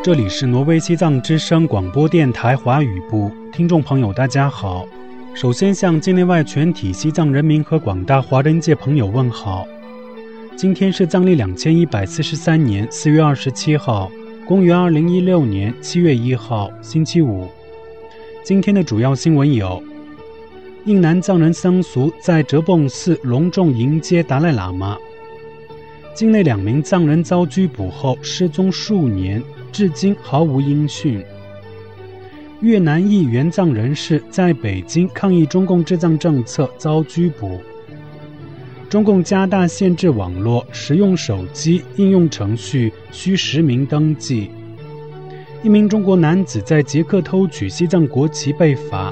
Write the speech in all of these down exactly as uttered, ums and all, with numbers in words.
这里是挪威西藏之声广播电台华语部，听众朋友大家好。首先向境内外全体西藏人民和广大华人界朋友问好。今天是藏历两千一百四十三年四月二十七号，公元二零一六年七月一号，星期五。今天的主要新闻有：印南藏人僧俗在哲蚌寺隆重迎接达赖喇嘛；境内两名藏人遭拘捕后失踪数年，至今毫无音讯。越南裔援藏人士在北京抗议中共治藏政策遭拘捕。中共加大限制网络使用手机应用程序需实名登记。一名中国男子在捷克偷取西藏国旗被罚。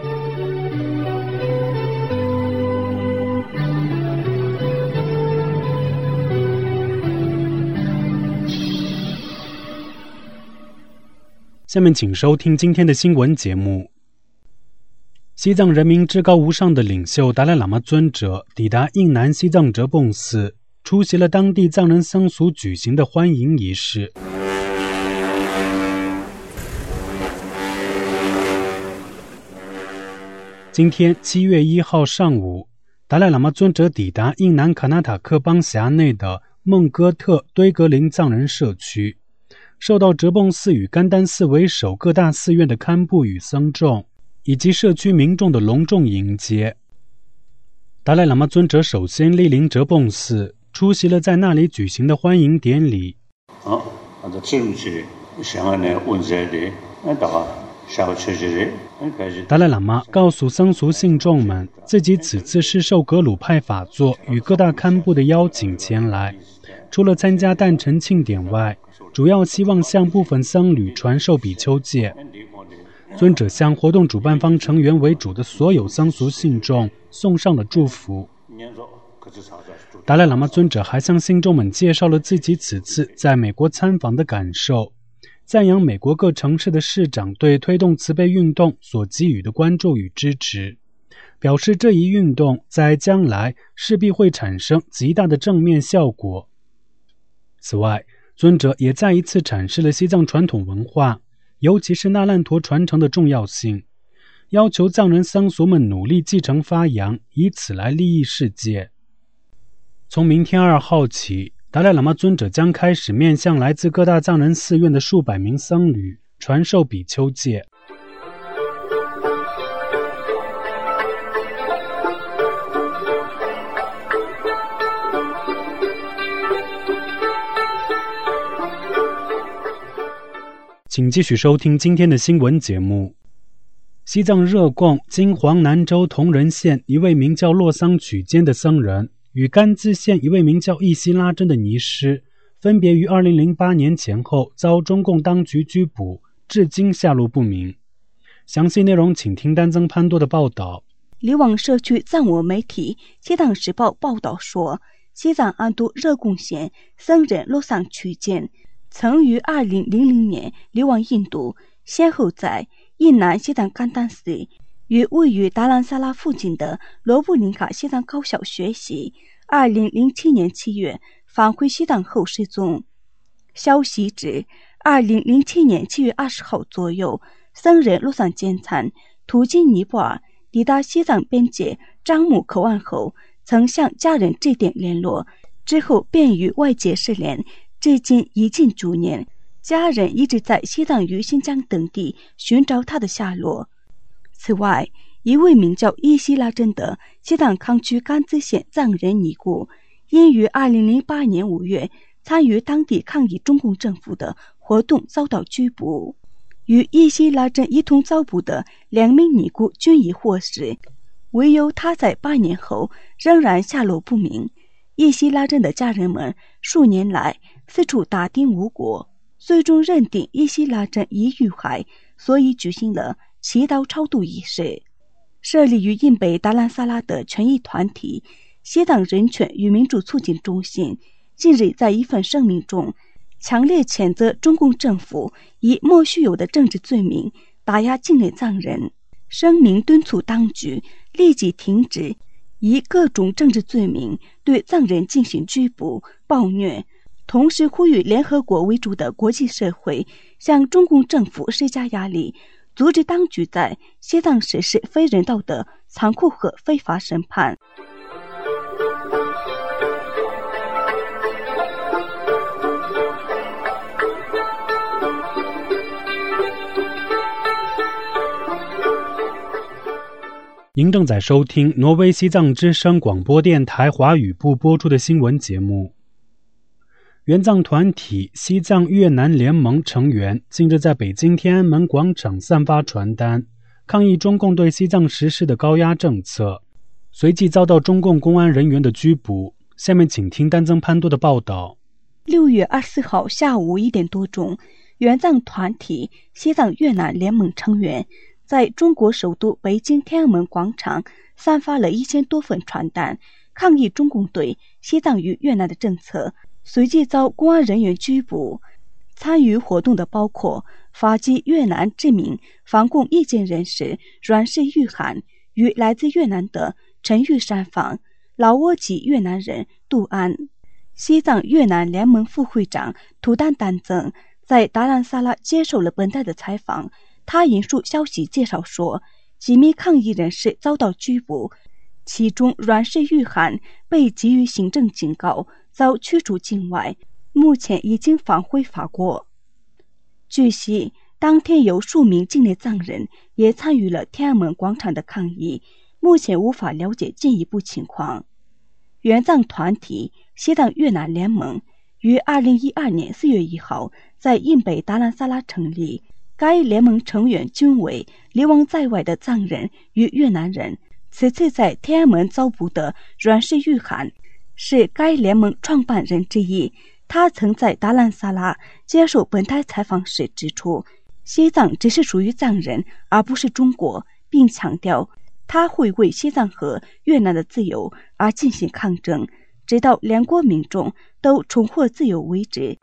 下面请收听今天的新闻节目。西藏人民至高无上的领袖达赖喇嘛尊者抵达印南西藏哲蚌寺，出席了当地藏人僧俗举行的欢迎仪式。今天七月一号上午，达赖喇嘛尊者抵达印南卡纳塔克邦辖内的孟哥特堆格林藏人社区，受到哲蚌寺与甘丹寺为首各大寺院的堪布与僧众以及社区民众的隆重迎接。达赖喇嘛尊者首先莅临哲蚌寺，出席了在那里举行的欢迎典礼。达赖喇嘛告诉僧俗信众们，自己此次是受格鲁派法座与各大堪布的邀请前来，除了参加诞辰庆典外，主要希望向部分僧侣传授比丘戒。尊者向活动主办方成员为主的所有僧俗信众送上了祝福。达赖喇嘛尊者还向信众们介绍了自己此次在美国参访的感受，赞扬美国各城市的市长对推动慈悲运动所给予的关注与支持，表示这一运动在将来势必会产生极大的正面效果。此外，尊者也再一次阐释了西藏传统文化，尤其是那烂陀传承的重要性，要求藏人僧俗们努力继承发扬，以此来利益世界。从明天二号起，达赖喇嘛尊者将开始面向来自各大藏人寺院的数百名僧侣传授比丘戒。请继续收听今天的新闻节目。西藏热贡金黄南州同仁县一位名叫洛桑曲坚的僧人与甘孜县一位名叫易希拉珍的尼师，分别于二零零八年前后遭中共当局拘捕，至今下落不明。详细内容请听丹增潘多的报道。 流亡社区藏文媒体西藏时报报道说，西藏安都热贡县僧人洛桑曲坚曾于二零零零年流亡印度，先后在印南西藏甘丹寺与位于达兰萨拉附近的罗布林卡西藏高校学习，二零零七年七月返回西藏后失踪。消息指，二零零七年七月二十号左右，僧人洛桑坚参途经尼泊尔，抵达西藏边界樟木口岸后，曾向家人致电联络，之后便与外界失联，至今已近九年，家人一直在西藏与新疆等地寻找他的下落。此外，一位名叫伊希拉珍的西藏康区甘孜县藏人尼姑，因于二零零八年五月参与当地抗议中共政府的活动遭到拘捕。与伊希拉珍一同遭捕的两名尼姑均已获释，唯有他在八年后仍然下落不明。伊希拉珍的家人们数年来四处打听无果，最终认定伊希拉珍已遇害，所以举行了祈祷超度仪式。设立于印北达兰萨拉的权益团体西藏人权与民主促进中心近日在一份声明中强烈谴责中共政府以莫须有的政治罪名打压境内藏人，声明敦促当局立即停止以各种政治罪名对藏人进行拘捕、暴虐， 同时呼吁联合国为主的国际社会向中共政府施加压力，阻止当局在西藏实施非人道的残酷和非法审判。 您正在收听挪威西藏之声广播电台华语部播出的新闻节目。援藏团体西藏越南联盟成员近日在北京天安门广场散发传单，抗议中共对西藏实施的高压政策，随即遭到中共公安人员的拘捕。下面请听丹增潘多的报道。 六月二十四号下午一点多钟，援藏团体西藏越南联盟成员在中国首都北京天安门广场散发了一千多份传单，抗议中共对西藏与越南的政策，随即遭公安人员拘捕。参与活动的包括发迹越南知名反共意见人士阮氏玉涵与来自越南的陈玉山坊、老挝籍越南人杜安。西藏越南联盟副会长图丹丹增在达兰萨拉接受了本台的采访，他引述消息介绍说，几名抗议人士遭到拘捕，其中阮氏玉涵被给予行政警告，遭驱逐境外，目前已经返回法国。据悉，当天有数名境内藏人也参与了天安门广场的抗议，目前无法了解进一步情况。援藏团体西藏越南联盟于二零一二年四月一号在印北达兰萨拉成立，该联盟成员均为流亡在外的藏人与越南人。此次在天安门遭捕的阮氏玉涵是该联盟创办人之一，他曾在达兰萨拉接受本台采访时指出，西藏只是属于藏人而不是中国，并强调他会为西藏和越南的自由而进行抗争，直到两国民众都重获自由为止。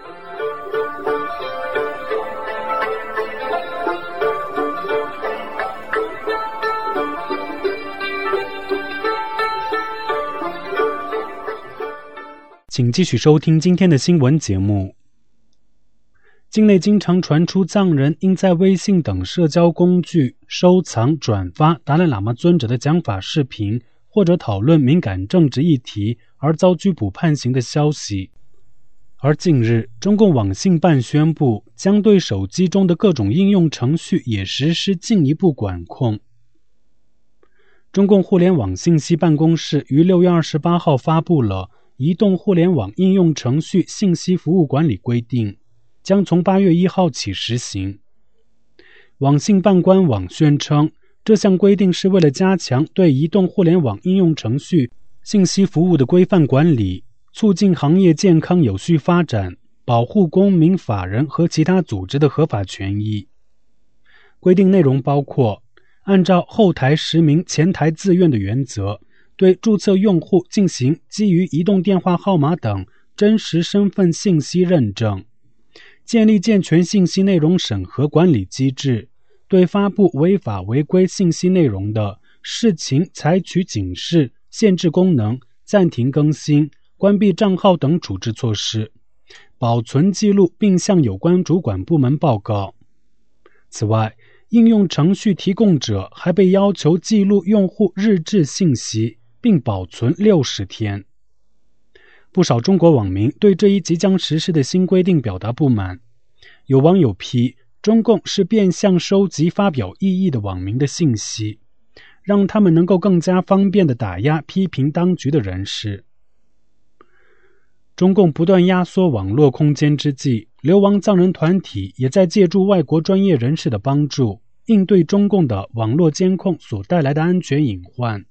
请继续收听今天的新闻节目。境内经常传出藏人因在微信等社交工具收藏、转发达赖喇嘛尊者的讲法视频，或者讨论敏感政治议题而遭拘捕判刑的消息。而近日，中共网信办宣布将对手机中的各种应用程序也实施进一步管控。中共互联网信息办公室于六月二十八号发布了移动互联网应用程序信息服务管理规定，将从八月一号起实行。网信办官网宣称，这项规定是为了加强对移动互联网应用程序信息服务的规范管理，促进行业健康有序发展，保护公民、法人和其他组织的合法权益。规定内容包括按照后台实名前台自愿的原则，对注册用户进行基于移动电话号码等真实身份信息认证，建立健全信息内容审核管理机制，对发布违法违规信息内容的事情采取警示、限制功能、暂停更新、关闭账号等处置措施，保存记录并向有关主管部门报告。此外，应用程序提供者还被要求记录用户日志信息，并保存六十天。不少中国网民对这一即将实施的新规定表达不满，有网友批中共是变相收集发表异议的网民的信息，让他们能够更加方便地打压批评当局的人士。中共不断压缩网络空间之际，流亡藏人团体也在借助外国专业人士的帮助，应对中共的网络监控所带来的安全隐患。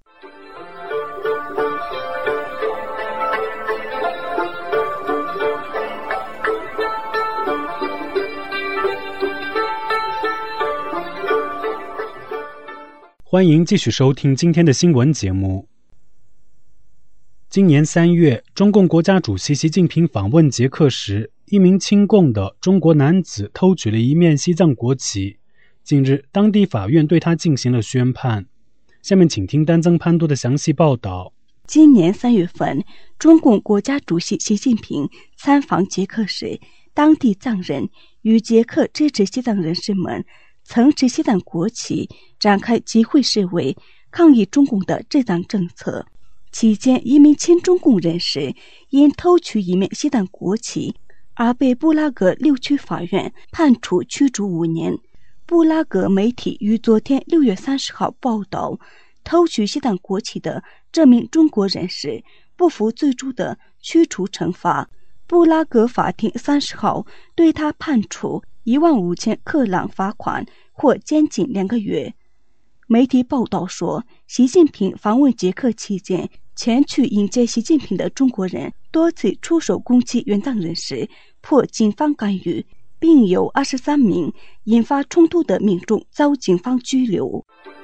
欢迎继续收听今天的新闻节目。今年三月，中共国家主席习近平访问捷克时，一名亲共的中国男子偷取了一面西藏国旗。近日，当地法院对他进行了宣判。下面请听丹增潘多的详细报道。 今年三月份，中共国家主席习近平参访捷克时，当地藏人与捷克支持西藏人士们曾持西藏国旗展开集会示威，抗议中共的治藏政策。期间，一名亲中共人士因偷取一面西藏国旗而被布拉格六区法院判处驱逐五年。布拉格媒体于昨天六月三十号报道，偷取西藏国旗的这名中国人士不服最初的驱除惩罚，布拉格法庭三十号对他判处一万五千克朗罚款或监禁两个月。媒体报道说，习近平访问捷克期间，前去迎接习近平的中国人多次出手攻击援藏人士，迫警方干预，并有二十三名引发冲突的民众遭警方拘留。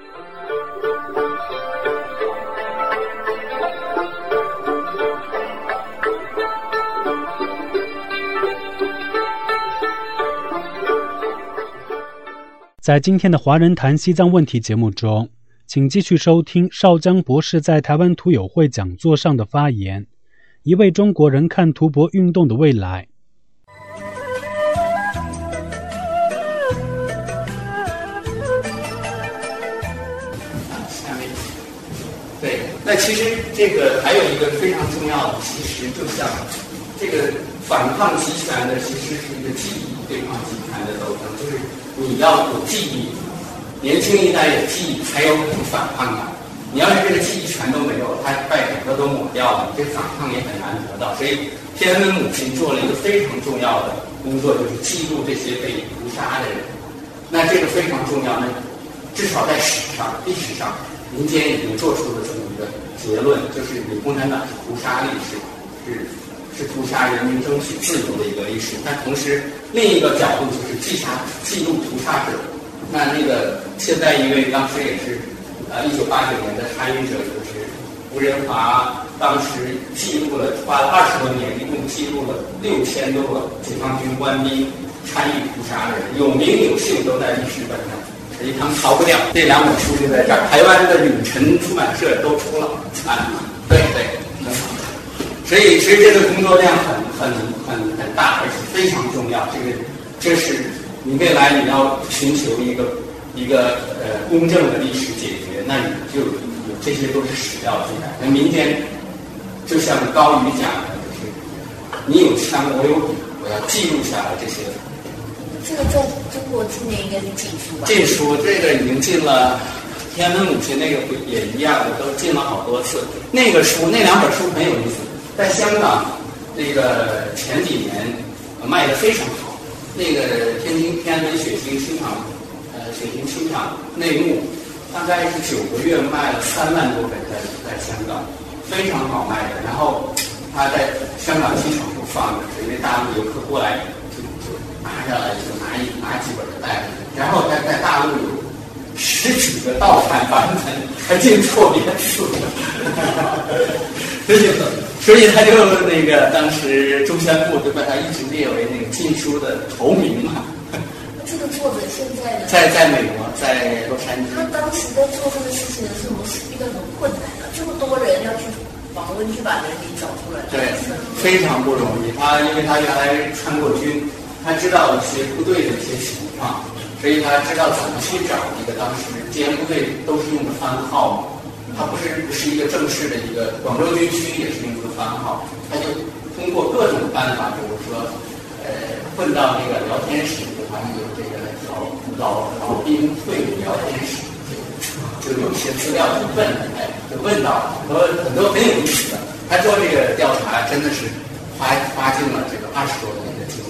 在今天的华人谈西藏问题节目中，请继续收听邵江博士在台湾图友会讲座上的发言，一位中国人看图博运动的未来。 对，那其实这个还有一个非常重要的，其实就像这个反抗集权的，其实是一个记忆对抗集权的斗争，就是你要有记忆，年轻一代有记忆才有可能反抗感。你要是这个记忆全都没有，它把整个都抹掉了，这反抗也很难得到。所以天安门母亲做了一个非常重要的工作，就是记录这些被屠杀的人。那这个非常重要，那至少在史上、历史上，民间已经做出了这么一个结论，就是你共产党是屠杀历史，是是屠杀人民争取自由的一个历史。但同时，另一个角度就是记杀、记录屠杀者。那那个现在一位当时也是呃一九八九年的参与者，就是吴仁华，当时记录了花了二十多年，一共记录了六千多个解放军官兵参与屠杀的人，有名有姓都在历史本上。所以他们逃不掉，这两本书就在这儿。台湾的允晨出版社都出了啊，对对，很好。所以，所以这个工作量很很很很大，而且非常重要。这个，这是你未来你要寻求一个一个呃公正的历史解决，那你就有这些都是史料记载。那民间就像高瑜讲的，就是你有枪，我有笔，我要记录下来这些。 这个在中国今年应该是禁书吧？ 禁书，这个已经禁了。天安门母亲那个也一样的，都禁了好多次。那个书，那两本书很有意思，在香港那个前几年、呃、卖的非常好。那个天津天安门血腥清场，呃，血腥清场内幕，大概是九个月卖了三万多本在在香港，非常好卖的。然后他在香港机场就放着，因为大陆游客过来。拿下来就拿一拿几本带回去，然后在在大陆有十几个盗版版本，还进错别字，所以所以他就那个当时中宣部就把他一直列为那个禁书的头名嘛。 这个作者现在呢？ 在在美国，在洛杉矶。 他当时在做这个事情的时候，是遇到什么困难呢？这么多人要去访问，去把人给找出来， 对，非常不容易。他因为他原来参过军。他知道一些部队的一些情况，所以他知道怎么去找一个当时戒严部队都是用的番号嘛，他不是不是一个正式的一个广州军区也是用的番号，他就通过各种办法，比如说呃混到那个聊天室，好像有这个老老老兵退伍聊天室，就有一些资料就问，哎，就问到很多很多很有意思的。他做这个调查真的是花花尽了这个二十多年的精力。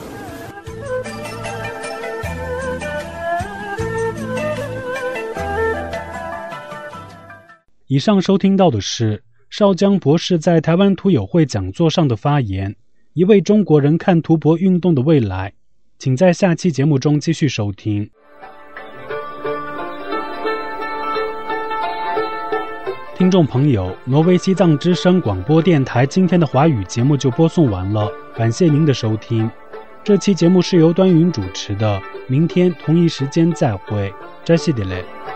以上收听到的是邵江博士在台湾图友会讲座上的发言，一位中国人看图博运动的未来。请在下期节目中继续收听。听众朋友，挪威西藏之声广播电台今天的华语节目就播送完了，感谢您的收听。这期节目是由端云主持的，明天同一时间再会，扎西德勒。